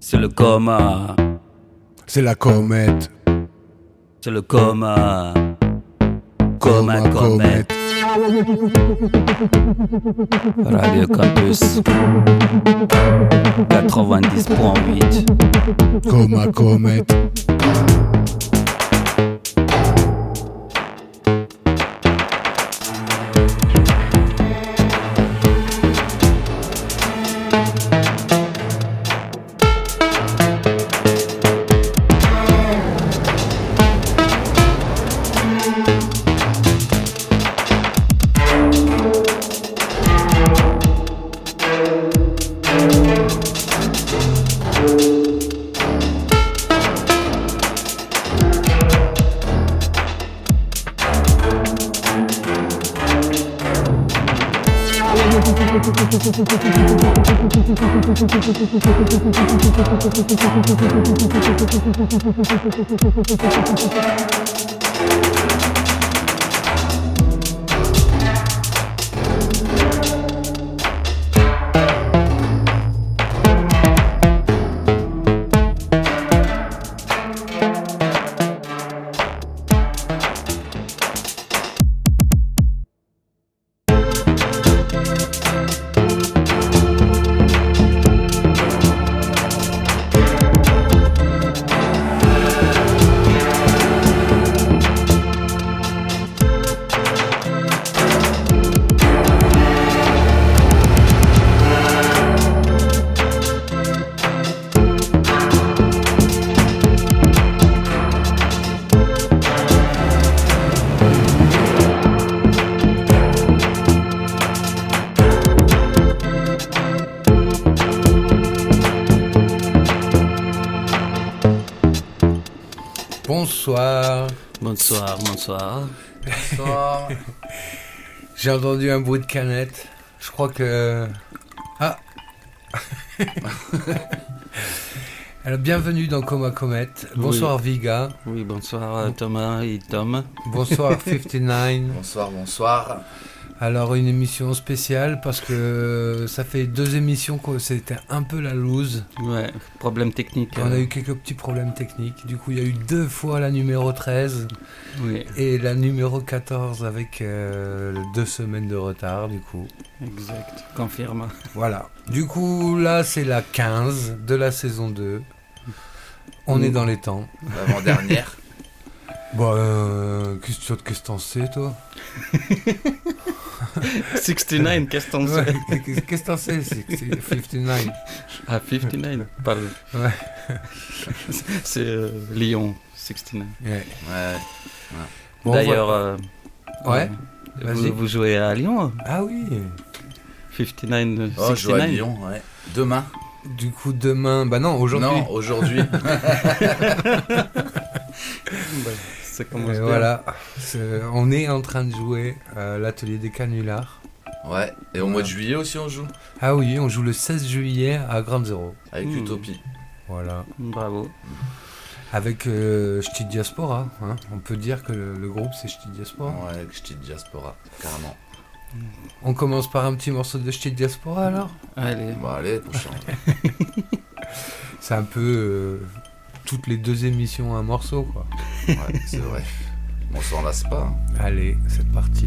C'est le coma. C'est la comète. C'est le coma. Coma comète. Radio Campus 90.8. Coma comète. Bonsoir. Bonsoir, bonsoir. Bonsoir. J'ai entendu un bruit de canette. Je crois que... Ah. Alors, bienvenue dans Coma Comète. Bonsoir, oui. Viga. Oui, bonsoir Thomas et Tom. Bonsoir 59. Bonsoir, bonsoir. Alors, une émission spéciale parce que ça fait 2 émissions que c'était un peu la loose. Ouais, problème technique. On a eu quelques petits problèmes techniques. Du coup, il y a eu 2 fois la numéro 13 oui. Et la numéro 14 avec 2 semaines de retard, du coup. Exact, confirme. Voilà. Du coup, là, c'est la 15 de la saison 2. On est dans les temps. L'avant-dernière. Qu'est-ce que t'en sais, toi? 69, qu'est-ce que t'en sais? Ouais, qu'est-ce que t'en sais? C'est 59. Ah, 59, pardon. Ouais. C'est Lyon, 69. Ouais. Bon, d'ailleurs, ouais. Vas-y. Vous jouez à Lyon? Ah oui. 59, 69. Oh, je joue à Lyon, ouais. Demain. Du coup, demain... Bah non, aujourd'hui. Non, aujourd'hui. Ça commence bien. Voilà. On est en train de jouer l'atelier des canulars. Ouais. Et au mois de juillet aussi, on joue. Ah oui, on joue le 16 juillet à Grande Zéro. Avec Utopie. Voilà. Bravo. Avec Ch'ti Diaspora. Hein. On peut dire que le groupe, c'est Ch'ti Diaspora. Ouais, avec Ch'ti Diaspora, carrément. On commence par un petit morceau de Ch'ti Diaspora, alors? Allez. Bon, allez, prochain. C'est un peu... toutes les 2 émissions un morceau, quoi. Ouais, c'est vrai. On s'en lasse pas. Hein. Allez, c'est parti.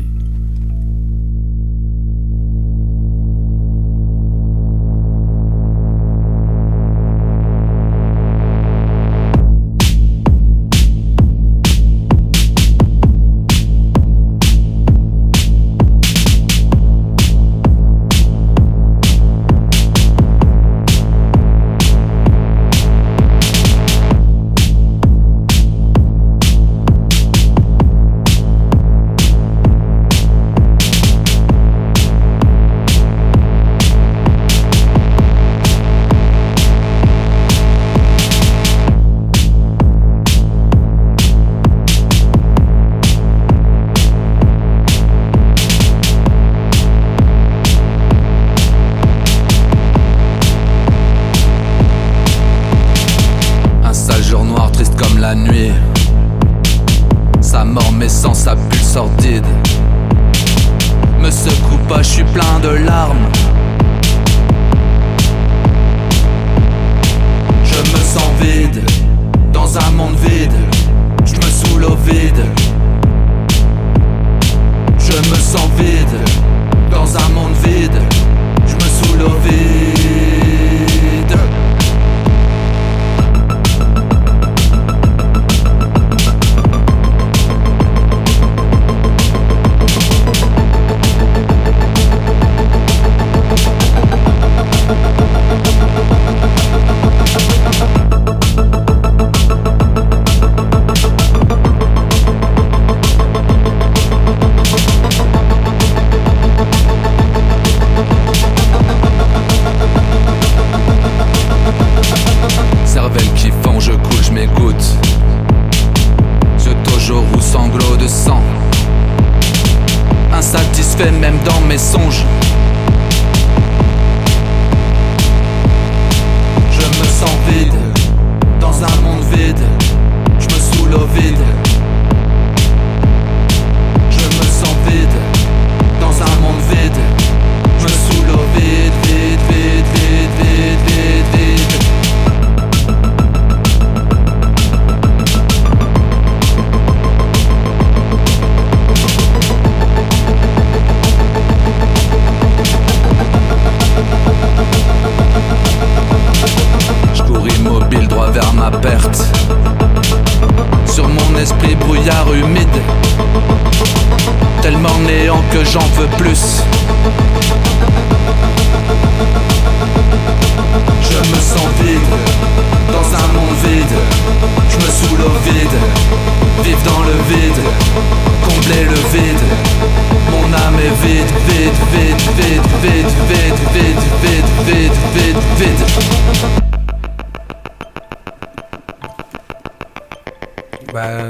la nuit. Sa mort mais sans sa bulle sordide. Me secoue pas, je suis plein de larmes. Je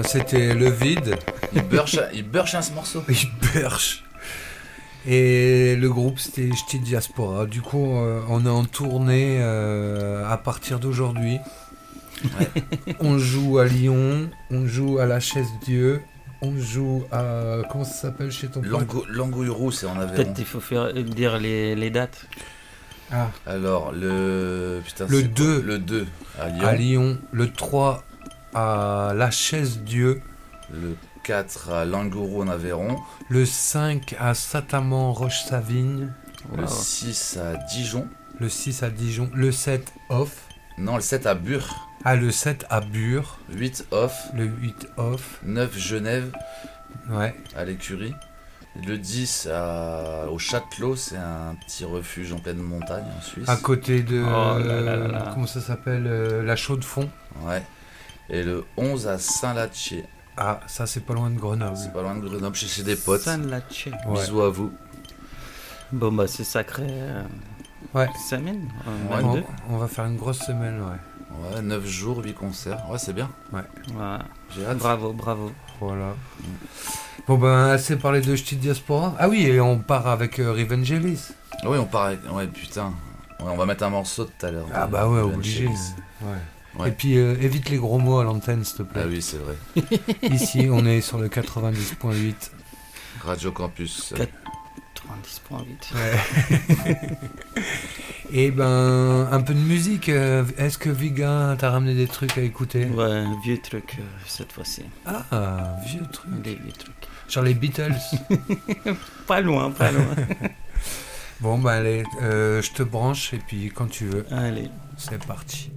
c'était Le Vide. Il burch ce morceau. Il burch. Et le groupe, c'était Ch'ti Diaspora. Du coup, on est en tournée à partir d'aujourd'hui. Ouais. On joue à Lyon, on joue à la Chaise-Dieu, on joue à... Comment ça s'appelle chez ton pote L'Angouille-Roux, c'est en Aveyron. Peut-être il faut dire les dates. Ah. Alors, le 2 le 2 à Lyon, le 3 à la Chaise-Dieu, le 4 à Langourou en Aveyron, le 5 à Saint-Amand-Roche-Savigne, le Wow. 6 à Dijon, le 6 à Dijon, le 7 off, non, le 7 à Bure, le 7 à Bure, 8 off, le 8 off, 9 Genève ouais, à l'Écurie, le 10 au Châtelot, c'est un petit refuge en pleine montagne en Suisse. à côté de... Oh là là là là. Comment ça s'appelle la Chaux-de-Fonds. Ouais. Et le 11 à Saint-Latché, Ah, ça c'est pas loin de Grenoble. c'est pas loin de Grenoble, chez des potes. Saint-Latché. Ouais. Bisous à vous. Bon, bah, c'est sacré. Ouais. Semaine. Ouais, On, 22. on va faire une grosse semaine, ouais. Ouais, 9 jours, 8 concerts. Ouais, c'est bien. Voilà. J'ai hâte. Bravo, bravo. Voilà. Bon ben, assez parlé de Ch'ti Diaspora. Ah oui, et on part avec Revangelis. Oui, on part avec... Ouais, putain. Ouais, on va mettre un morceau tout à l'heure. Ah bah ouais, Evangelis. obligé. Ouais. Ouais. Et puis évite les gros mots à l'antenne, s'il te plaît. Ah oui, c'est vrai. Ici, on est sur le 90.8. Radio Campus. 90.8. Ouais. Et ben, un peu de musique. Est-ce que Viga t'a ramené des trucs à écouter? Ouais, un vieux truc cette fois-ci. Ah, vieux truc. Des vieux trucs. Genre les Beatles. Pas loin, pas loin. Bon ben allez, je te branche et puis quand tu veux, Allez. c'est parti.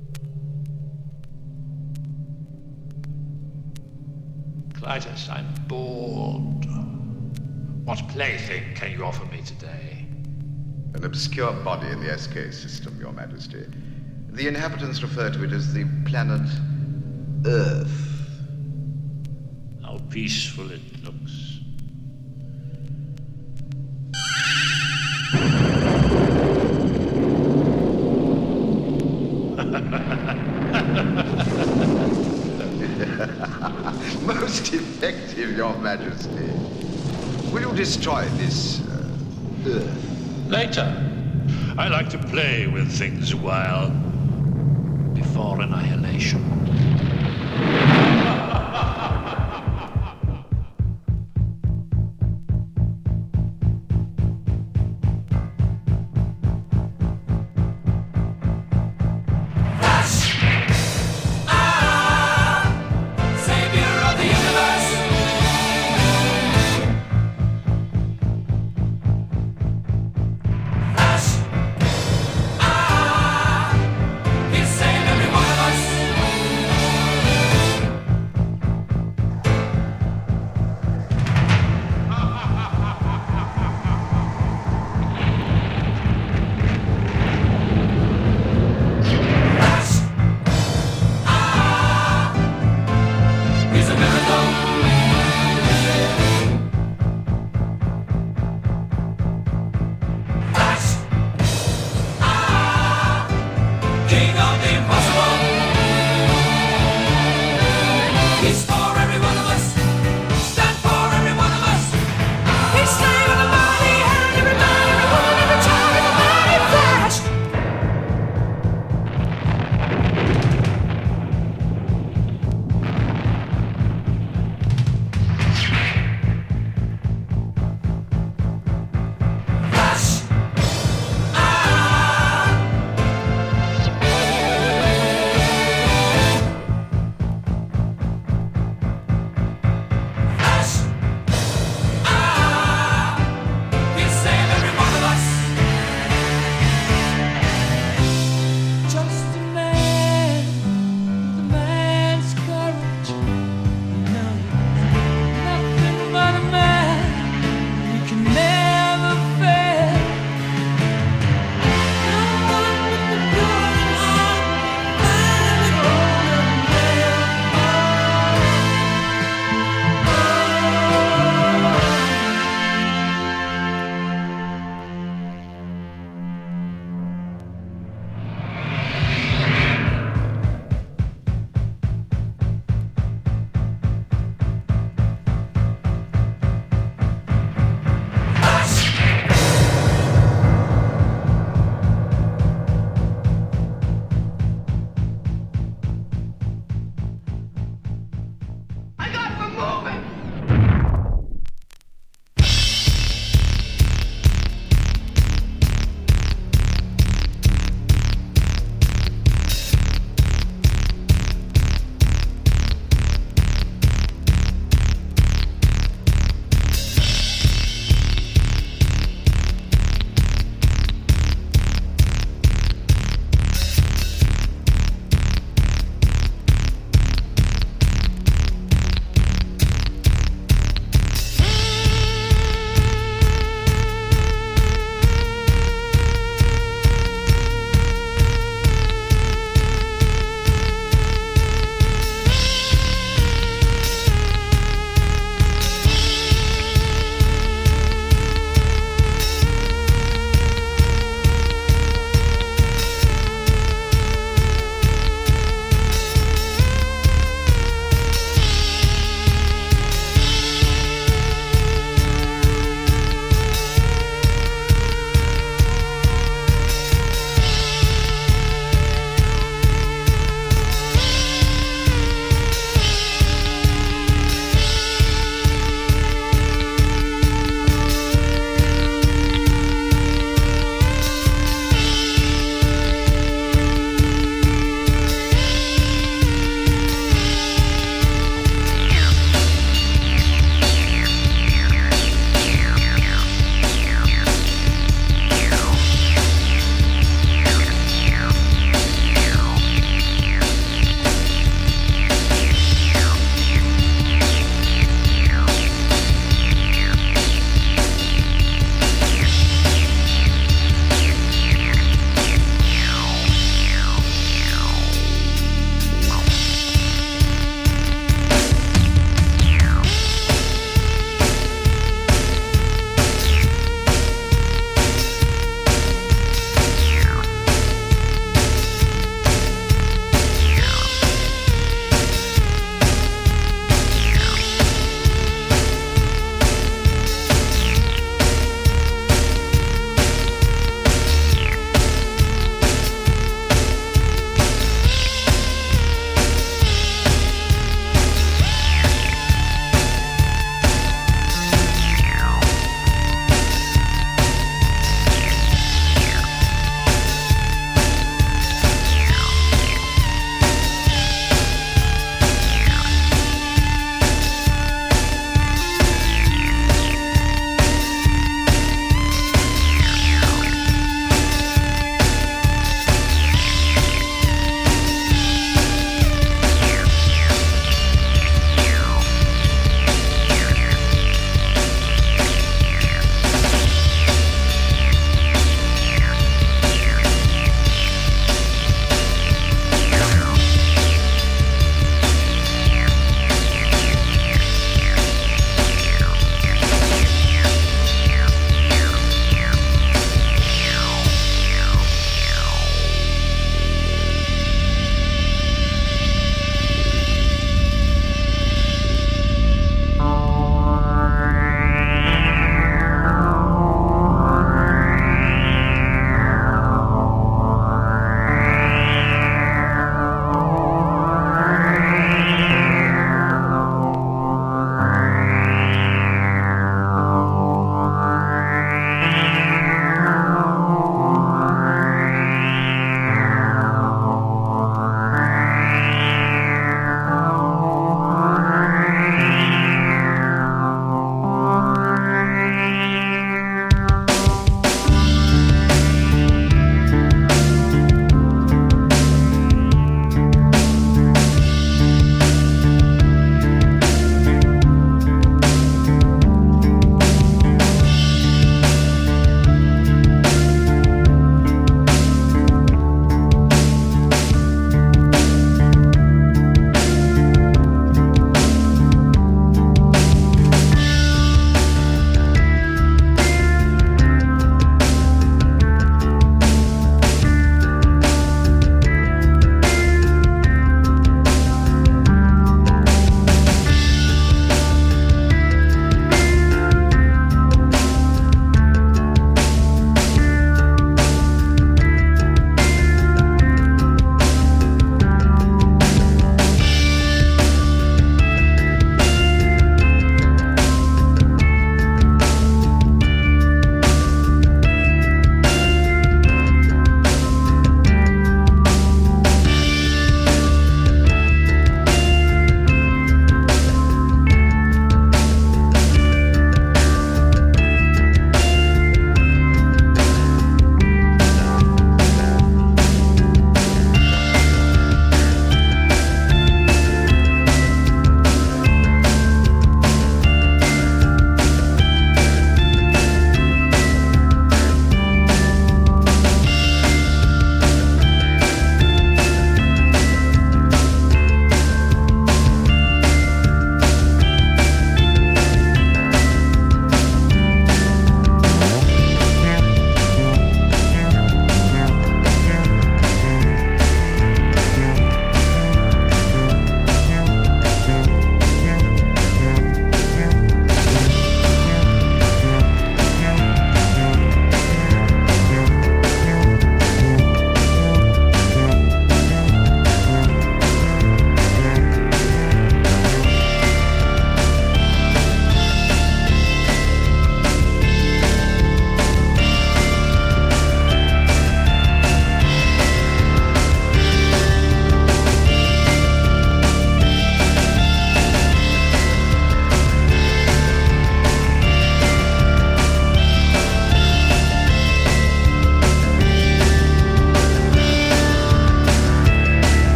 Clytus, I'm bored. What plaything can you offer me today? An obscure body in the SK system, Your Majesty. The inhabitants refer to it as the planet Earth. How peaceful it looks. Most effective, Your Majesty. Will you destroy this Earth? Later. I like to play with things a while. Before annihilation.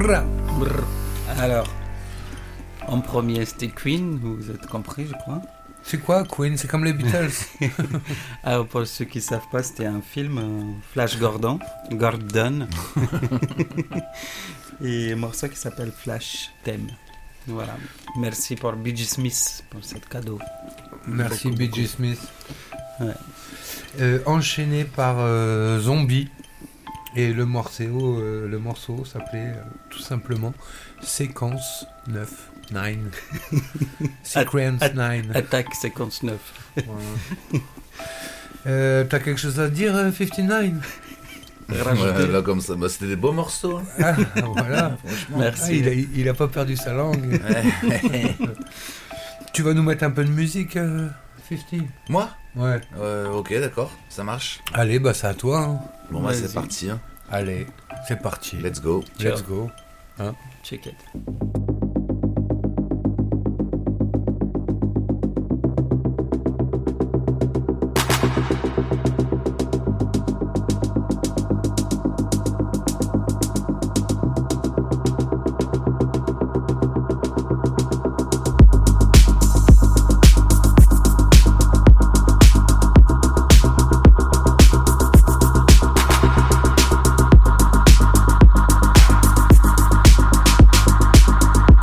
Brrr. Brrr. Alors, en premier, c'était Queen, vous êtes compris, je crois. C'est quoi Queen? C'est comme les Beatles. Alors, pour ceux qui ne savent pas, c'était un film, Flash Gordon. Et un morceau qui s'appelle Flash Theme. Voilà. Merci pour B.J. Smith pour ce cadeau. Merci Beaucoup, B.J. beaucoup. Smith. Ouais. Enchaîné par Zombie. Et le morceau s'appelait tout simplement Séquence 9. Sequence 9. Attaque 59. T'as quelque chose à dire, 59? Ouais, là, comme ça, bah, c'était des beaux morceaux. Ah, voilà. Franchement. Merci. Il a pas perdu sa langue. Tu vas nous mettre un peu de musique, 50? Moi Ouais. Ok, d'accord, ça marche. Allez, bah c'est à toi. Hein. Bon, bah, c'est Vas-y. parti. Hein. Allez, c'est parti. Let's go. Let's go. Check it. Thank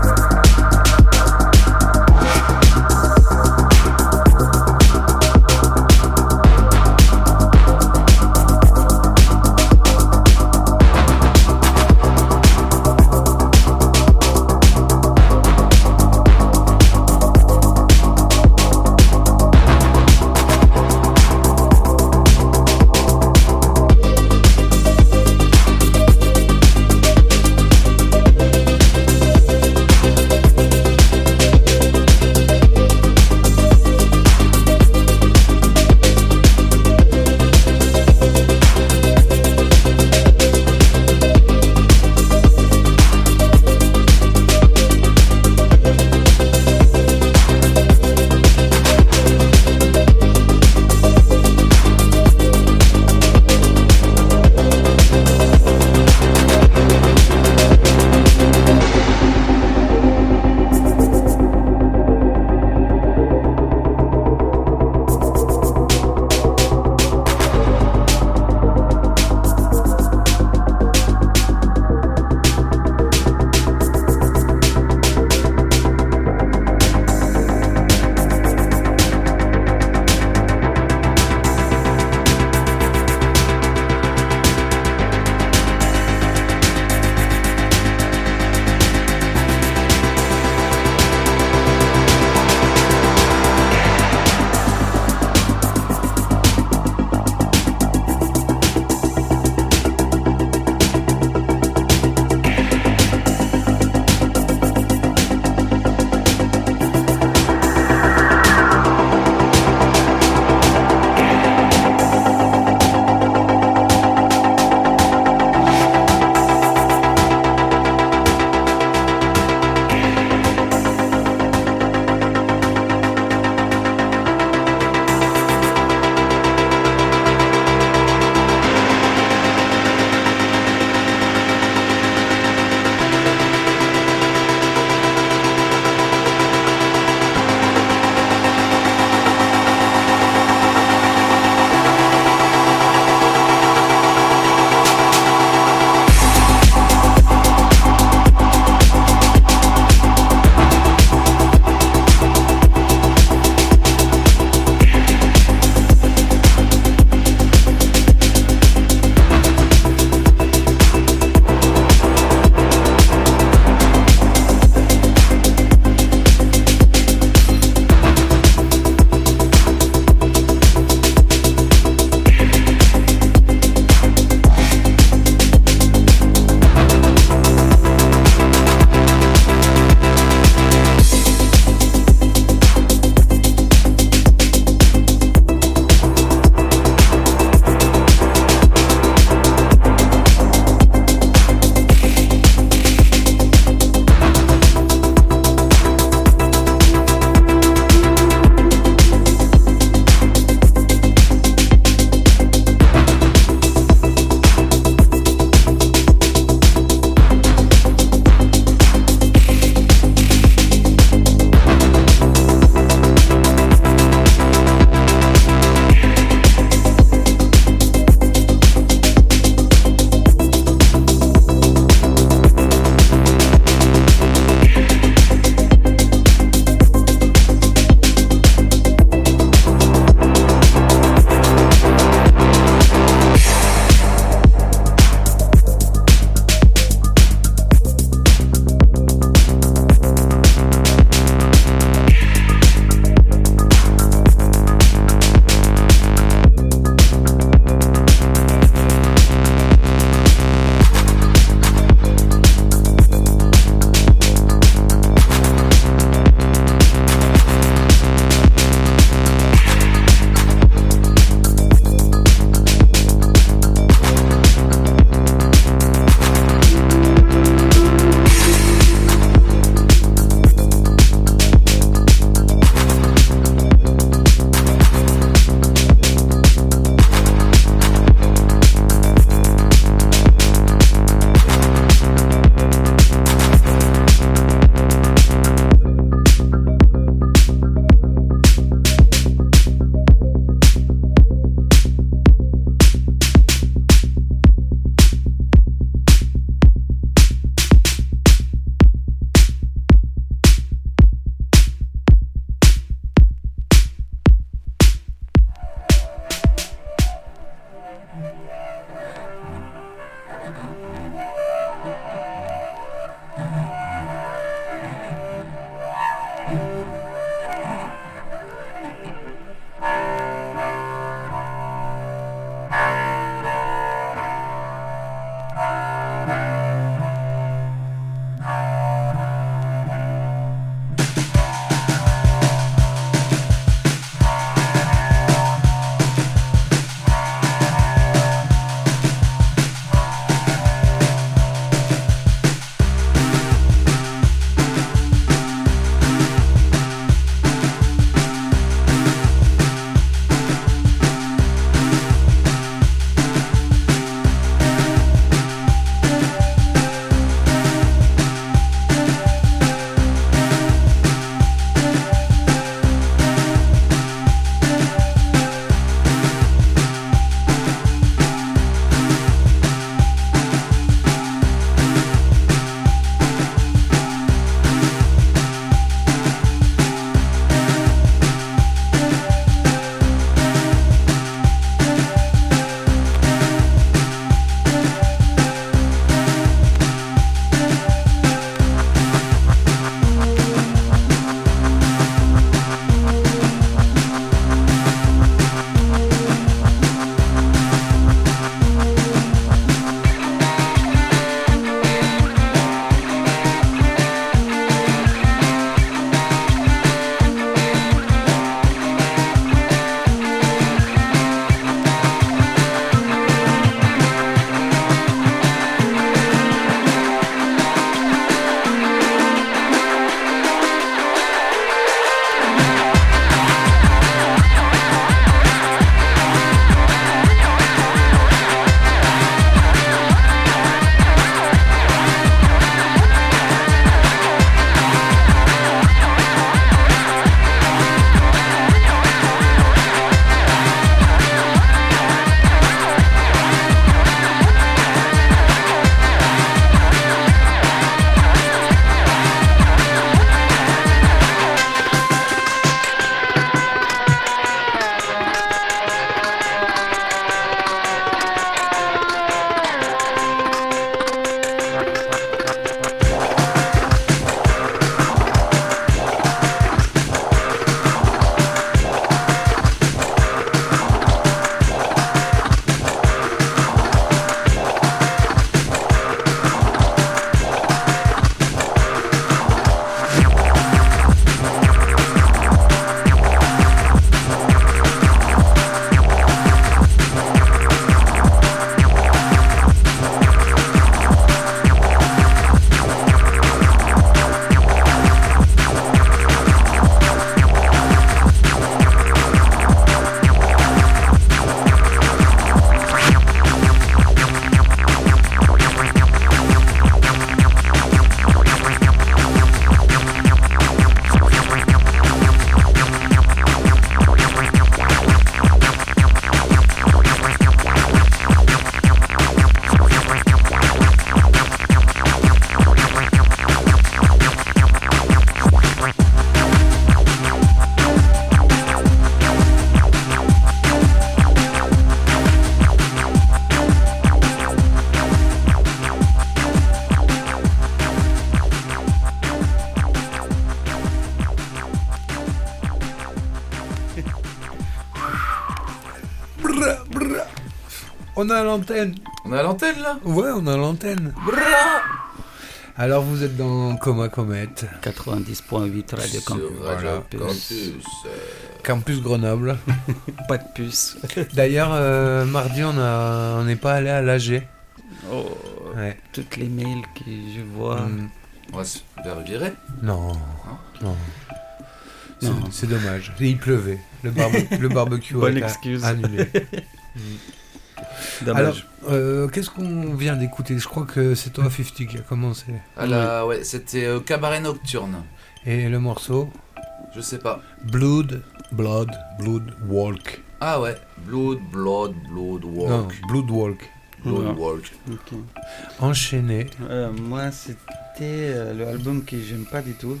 On a l'antenne. On est à l'antenne là. Ouais, on a l'antenne. Alors vous êtes dans Coma Comet, 90.8 Radio Campus. Sur Radio Voilà. Campus. Campus Grenoble. Pas de puce. D'ailleurs, mardi, on n'est pas allé à l'AG. Oh, Ouais. toutes les mails que je vois. On va se faire virer. Non, non. Non. C'est dommage. Et il pleuvait. Le barbecue a Bonne été excuse. annulé. Dommage. Alors, qu'est-ce qu'on vient d'écouter? Je crois que c'est toi, 50, qui a commencé. Ouais, c'était Cabaret Nocturne. Et le morceau Je sais pas. Blood Walk. Ah ouais. Blood Walk. Non, Blood Walk. Blood Ouais. Walk. Ok. Enchaîné. Moi, c'était l'album que j'aime pas du tout.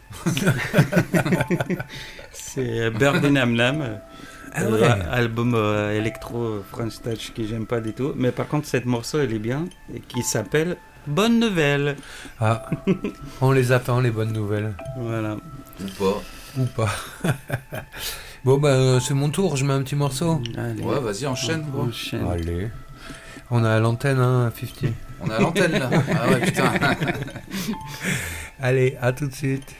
C'est Bird in Amlam. Ah ouais. Album électro French Touch que j'aime pas du tout. Mais par contre, cette morceau, elle est bien. Et qui s'appelle Bonne Nouvelle. Ah, on les attend, les bonnes nouvelles. Voilà. Ou pas. Ou pas. Bon, bah, c'est mon tour, je mets un petit morceau. Allez. Ouais, vas-y, enchaîne, gros. Enchaîne. Allez. On a l'antenne, hein, 50. On est à l'antenne là. Ah ouais, putain. Allez, à tout de suite.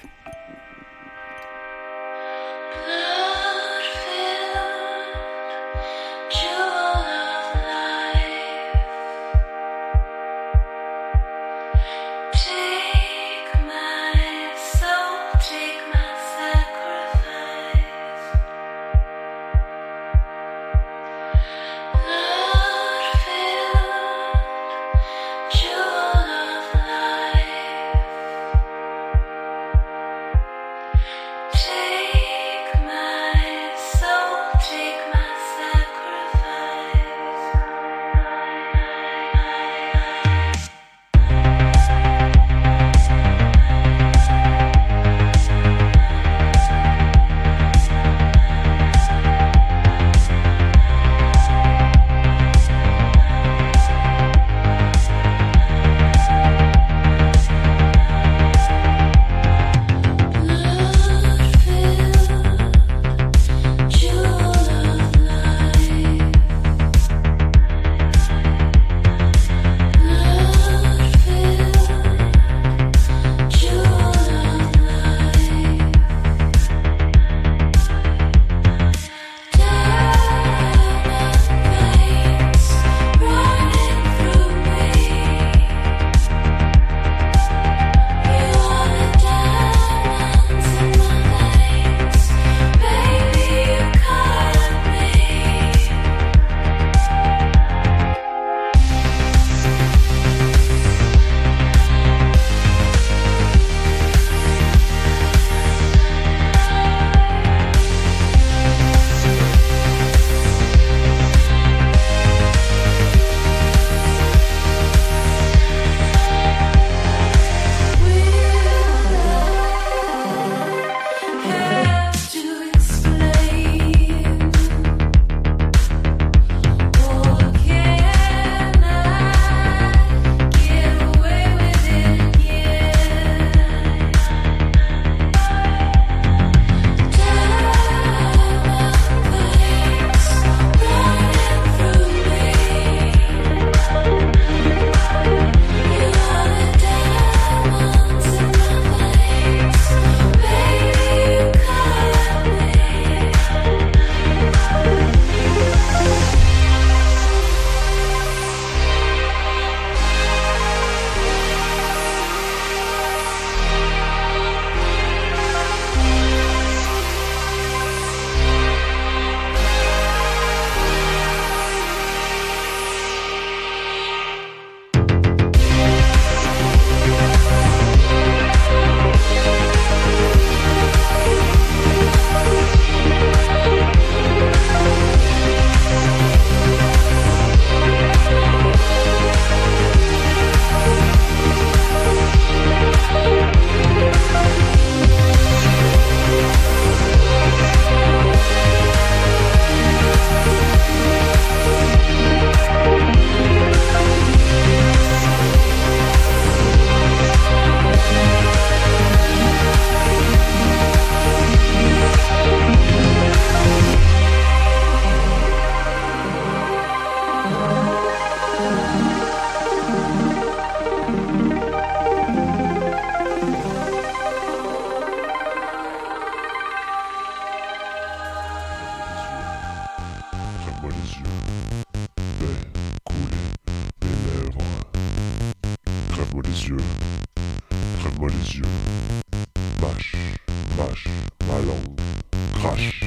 Jewel of life. Crève-moi les yeux. Mâche, mâche, ma langue. Crache.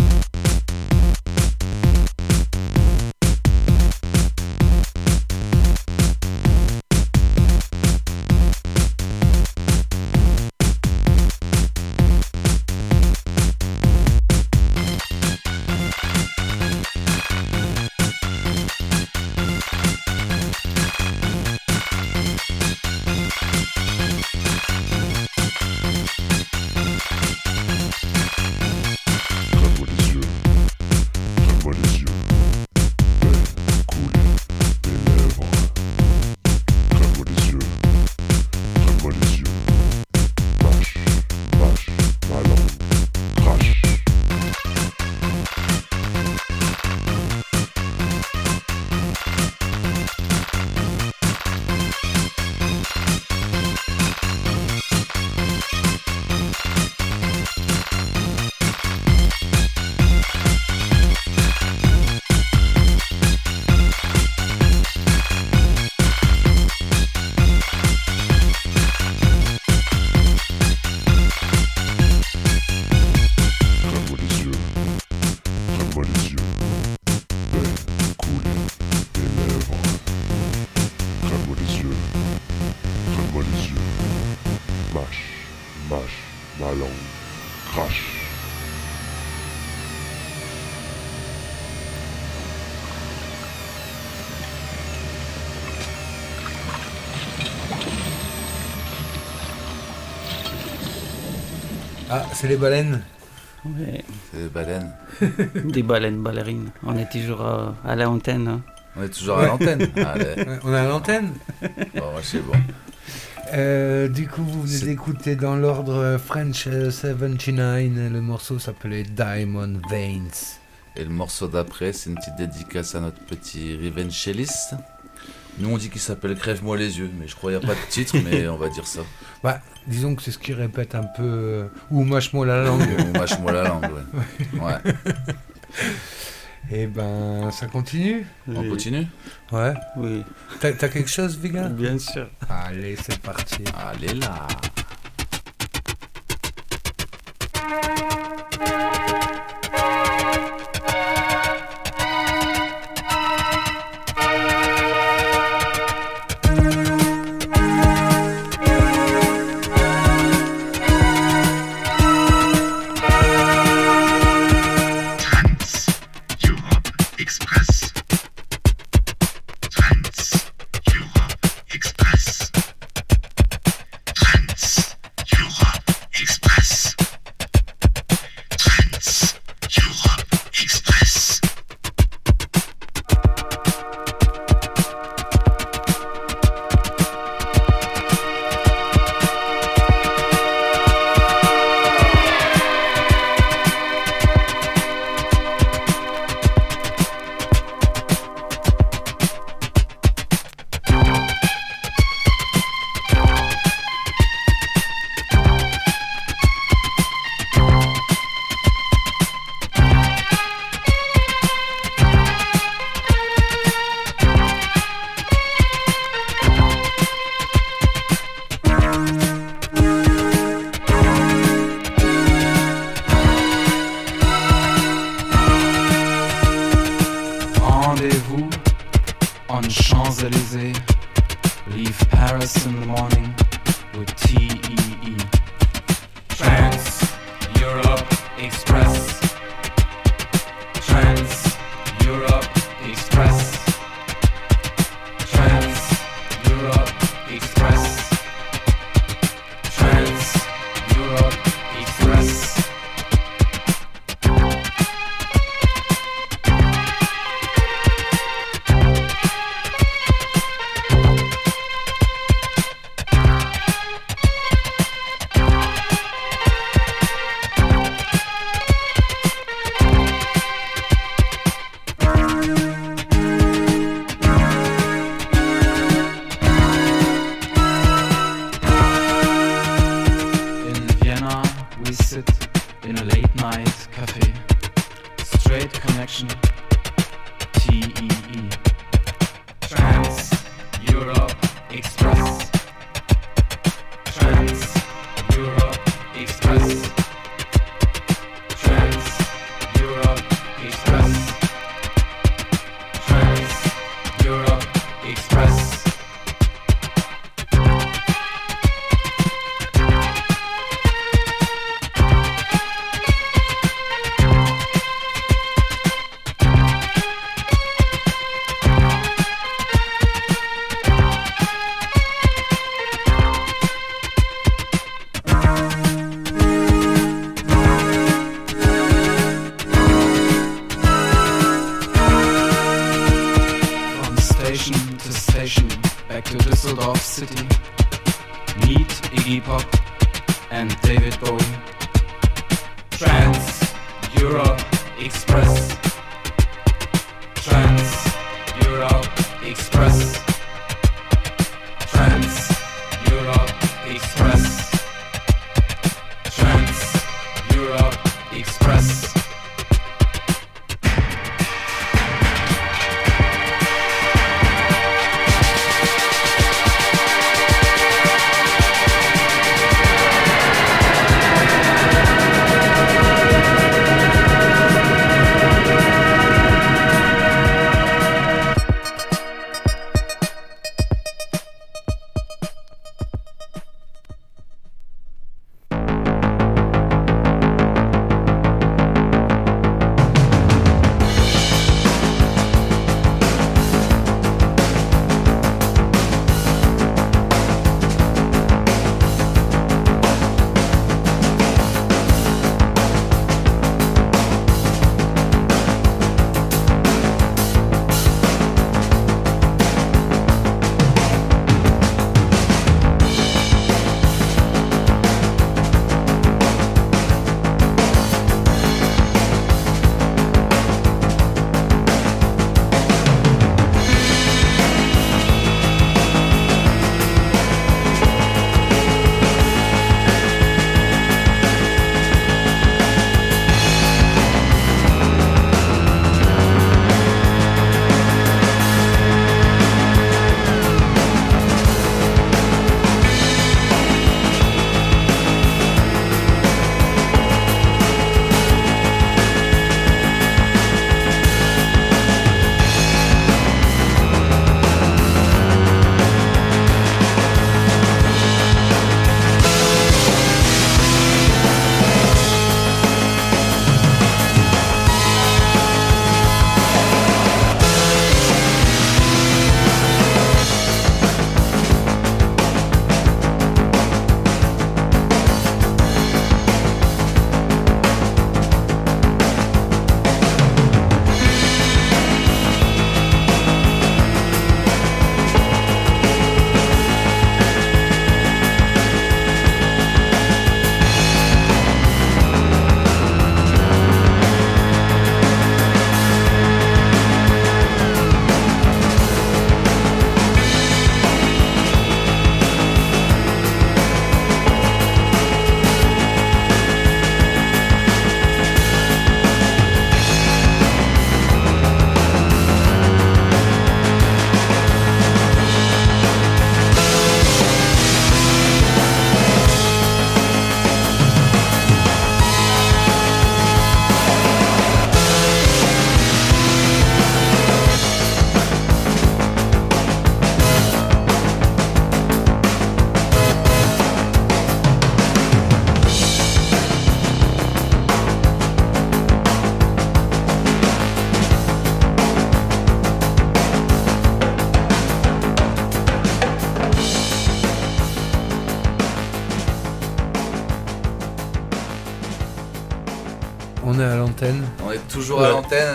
Ah, c'est les baleines. Ouais. C'est des baleines. Des baleines ballerines. On est toujours à l'antenne. Hein. On est toujours à l'antenne. Allez. On est à l'antenne. Bon, ouais, c'est bon. Du coup, vous venez d'écouter dans l'ordre French 79. Le morceau s'appelait Diamond Veins. Et le morceau d'après, c'est une petite dédicace à notre petit Rivencelliste. Nous, on dit qu'il s'appelle Crève-moi les yeux, mais je crois qu'il n'y a pas de titre, mais on va dire ça. Bah, disons que c'est ce qui répète un peu. Ou mâche-moi la langue. Ou mâche-moi la langue, ouais. Ouais. Et ben, ça continue. On continue ? Ouais. Oui. T'as quelque chose, Vega ? Bien sûr. Allez, c'est parti. Allez là. Trans Trans-Europe Express. Trans-Europe Express. Trans-Europe Express. From station to station, back to Düsseldorf City. Meet Iggy Pop and David Bowie. Trans-Europe Express. Trans-Europe Express. Trans-Europe Express. Trans-Europe Express. On est à l'antenne. On est toujours à l'antenne.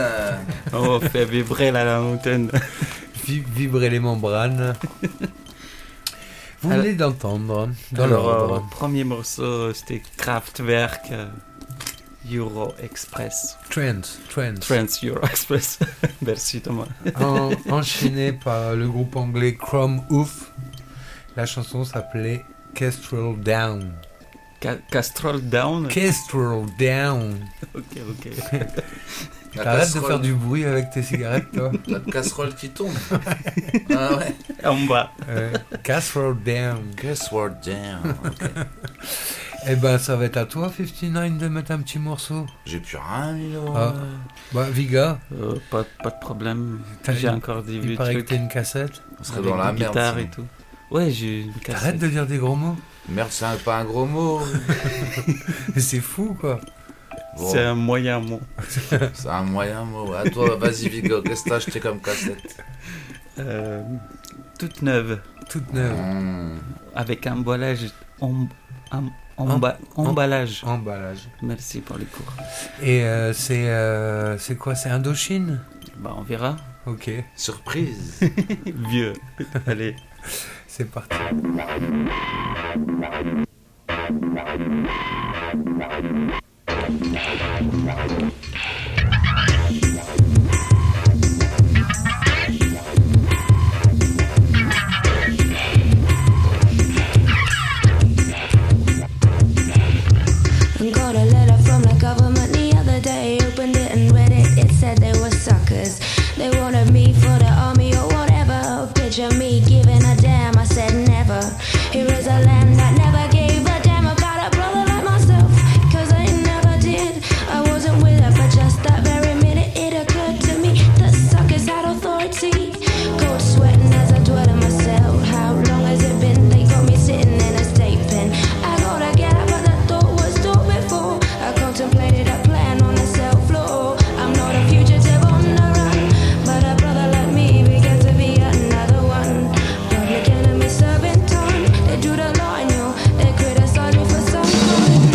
On fait vibrer l'antenne. Vibrer les membranes. Vous venez d'entendre dans l'ordre. Premier morceau, c'était Kraftwerk, Euro Express. Trans Euro Express. Merci Thomas. Enchaîné par le groupe anglais Chrome Oof. La chanson s'appelait Kestrel Down. Kestrel Down. Kestrel Down. Ok. La T'arrêtes de casserole. faire du bruit avec tes cigarettes, toi. La casserole qui tombe. Ah ouais. En bas. Casserole down. Casserole down. Ok. Eh ben, ça va être à toi, 59, de mettre un petit morceau. J'ai plus rien, Milo. Ah. Bah, Viga, Pas de problème. T'as J'ai une- encore des il vieux paraît que trucs. t'as une cassette. On serait Avec dans la des merde. guitares sinon. et tout. Ouais, j'ai une cassette. T'arrêtes de dire des gros mots. Merde, pas un gros mot. C'est fou, quoi. Bon, C'est un moyen mot. c'est un moyen mot. À toi, vas-y, Vigo. Qu'est-ce que t'as acheté comme cassette? Toute neuve. Toute neuve. Avec un emballage. Emballage. Emballage. Merci pour les cours. Et c'est quoi? C'est Indochine? Bah, on verra. Ok, Surprise. Vieux. Allez. c'est parti. Got a letter from the government the other day. Opened it and read it. It said they were suckers. They wanted me for the army or whatever. Picture me giving a damn. I said never. Here is a land that never gave a damn about a brother like myself. Cause I never did. I wasn't with her, but just that very minute it occurred to me that suckers had authority. Cold sweating as I dwell in my cell. How long has it been? They got me sitting in a state pen. I gotta get up, but that thought was thought before. I contemplated a plan on the cell floor. I'm not a fugitive on the run, but a brother like me began to be another one. Public enemy serving time. They drew the line, yo. They criticize me for some crime.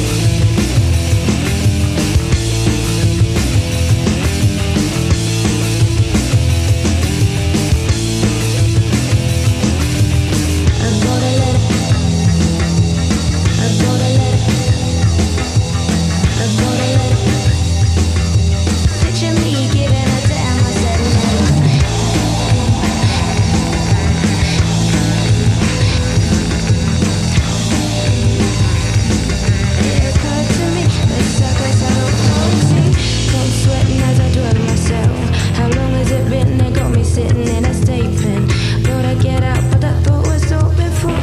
I've got a letter. I've got a letter. I've got a letter. Picture me giving a damn. I said never. It occurred to me that suckers had authority. Cold sweating as I dwell myself. How long has it been? They got me sitting in a state pen. Gotta get out, but that thought was thought before.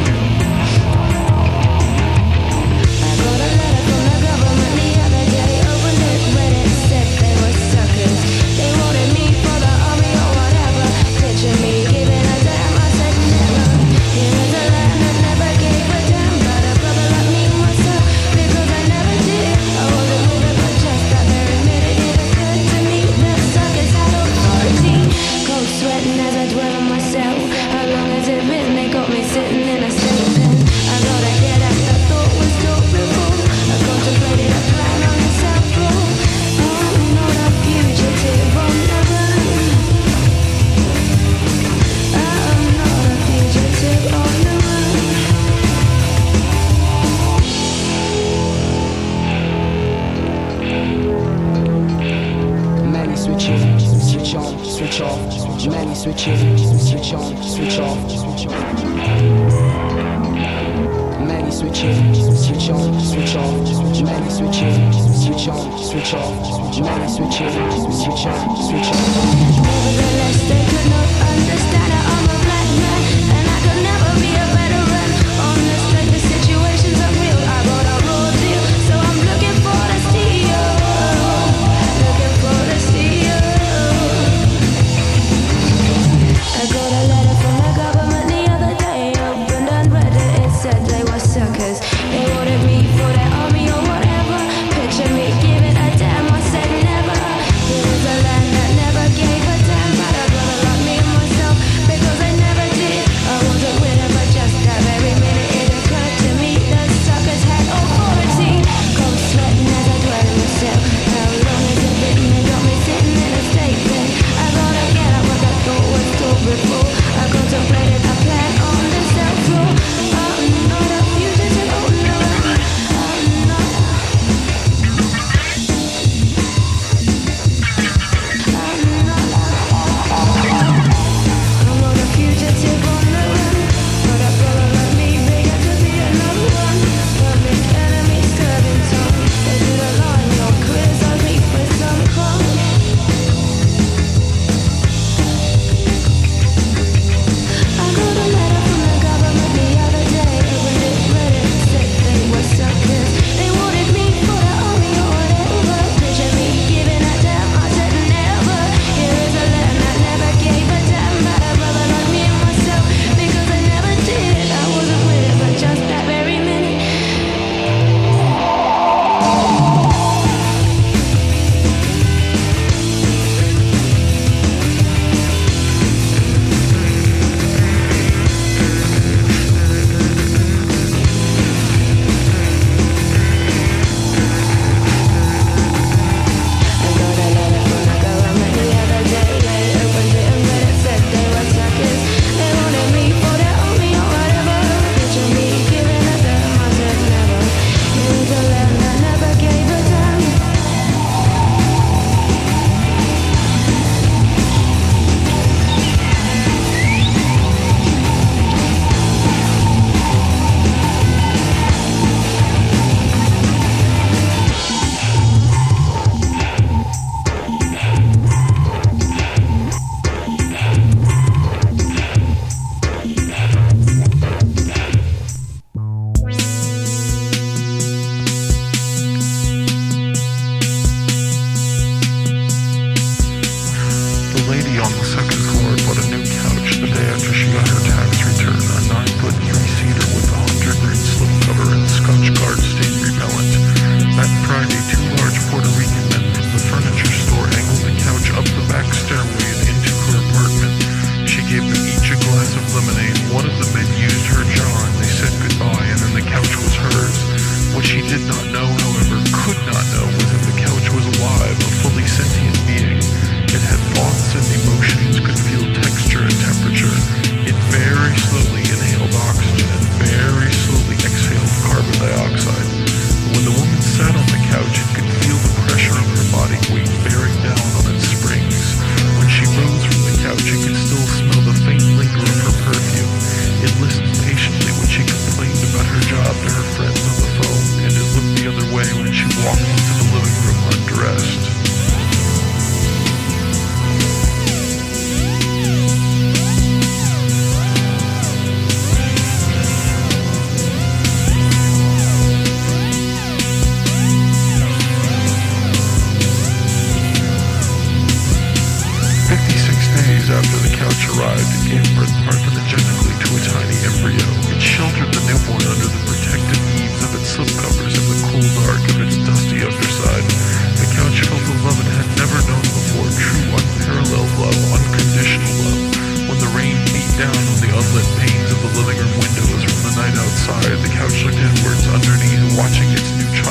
I got a letter from the government the other day. Opened it, read it, said they were suckers. They wanted me for the army or whatever. Picture me giving a damn. I said never. Here is a land that never gave a damn about a brother like me myself. Because I never did. I wasn't with it, but just that very minute it occurred to me that suckers had authority. Cold sweating as I dwell on myself. How long has it been? They got me sitting in a state pen. I gotta get out. That thought was thought before. I contemplated a plan on the cell floor. I'm not a fugitive on the run. I'm not a fugitive on the run. Many switches, switch on, switch off. Many switches, switch on, switch off. Many switches, switch on, switch off. Many switches, switch on, switch off. Many switches, switch on, switch off. Nevertheless, they could not understand that I'm a black man, and I could never be a veteran. On the strength, the situations are real. I got a raw deal, so I'm looking for the steal. Looking for the steal. I got a letter from the government the other day. Opened and read it. It said they were suckers. They wanted me for their army or whatever. Picture me giving a damn. I said never. Here is a land that never gave a damn about a brother like me and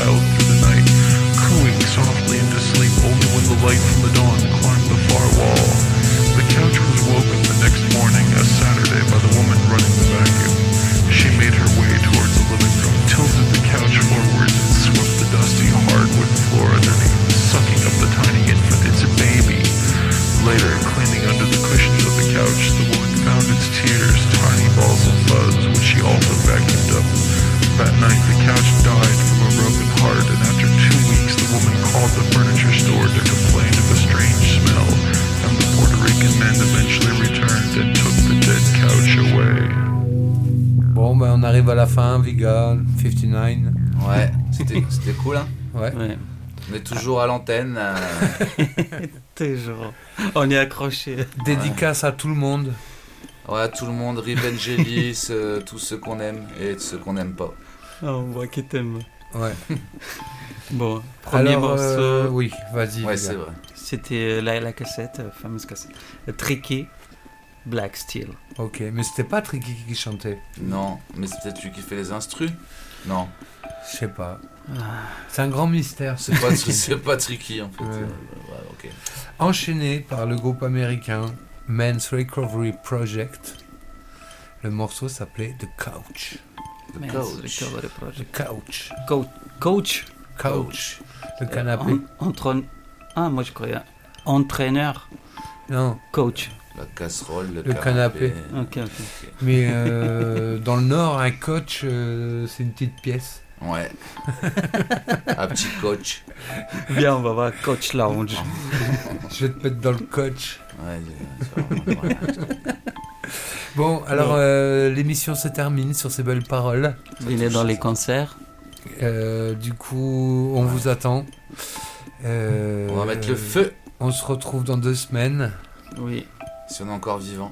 wild through the night, cooing softly into sleep only when the light from the dawn climbed the far wall. The couch was woken the next morning, a Saturday, by the woman running the vacuum. She made her way towards the living room, tilted the couch forwards, and swept the dusty hardwood floor underneath, sucking up the tiny infant, its baby. Later, cleaning under the cushions of the couch, the woman found its tears, tiny balls of fuzz, which she also vacuumed up. That night, the couch died from a broken heart, and after 2 weeks, the woman called the furniture store to complain of a strange smell, and the Puerto Rican men eventually returned and took the dead couch away. Bon, ben on arrive à la fin, Viga, 59. Ouais, c'était cool, hein. Ouais. On est toujours à l'antenne. Toujours. On est accroché. Dédicace à tout le monde. Ouais, tout le monde, Rivengelis, tous ceux qu'on aime et ceux qu'on n'aime pas. Oh, on voit que t'aimes. Ouais. Bon, premier morceau. Oui, vas-y. Ouais, c'est vrai. C'était la cassette, la fameuse cassette. Tricky, Black Steel. Ok, mais c'était pas Tricky qui chantait. Non, mais c'est peut-être lui qui fait les instrus. Non. Je sais pas. C'est un grand mystère. C'est pas Tricky en fait. Ouais. Ok. Enchaîné par le groupe américain Men's Recovery Project. Le morceau s'appelait The Couch. The Couch. Couch. Le canapé. Moi je croyais. Entraîneur. Non. Coach. La casserole, le canapé. Ok. Mais dans le Nord, un coach, c'est une petite pièce. Ouais. Un petit coach. Viens, on va voir Coach Lounge. Je vais te mettre dans le coach. Ouais, Bon, alors l'émission se termine sur ces belles paroles. Il est dans les concerts. Du coup, on vous attend. On va mettre le feu. On se retrouve dans 2 semaines. Oui. Si on est encore vivant.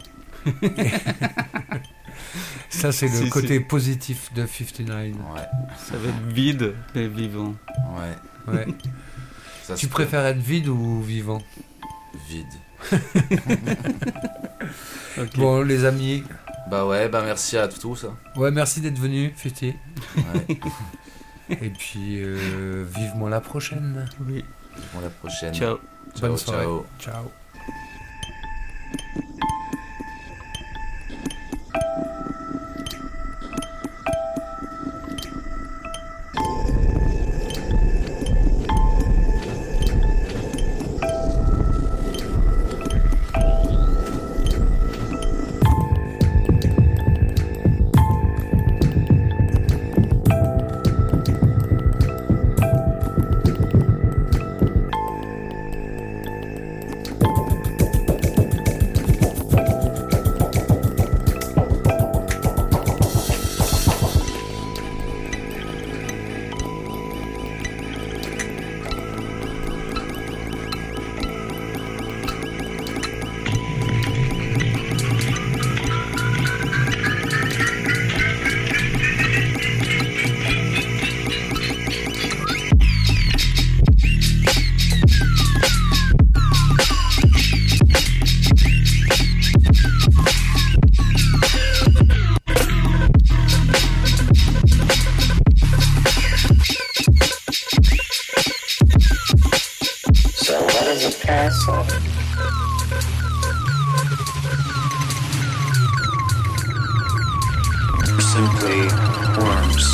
Ça, c'est le côté positif de 59. Ouais. Ça va être vide, mais vivant. Ouais. Tu préfères être vide ou vivant? Vide. Okay. Bon, les amis. Bah merci à tous. Ouais, merci d'être venus, 50. Ouais. Et puis, vivement la prochaine. Oui. Vivement la prochaine. Ciao. Bonne soirée. Ciao. Simply worms.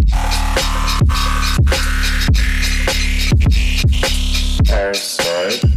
Parasite.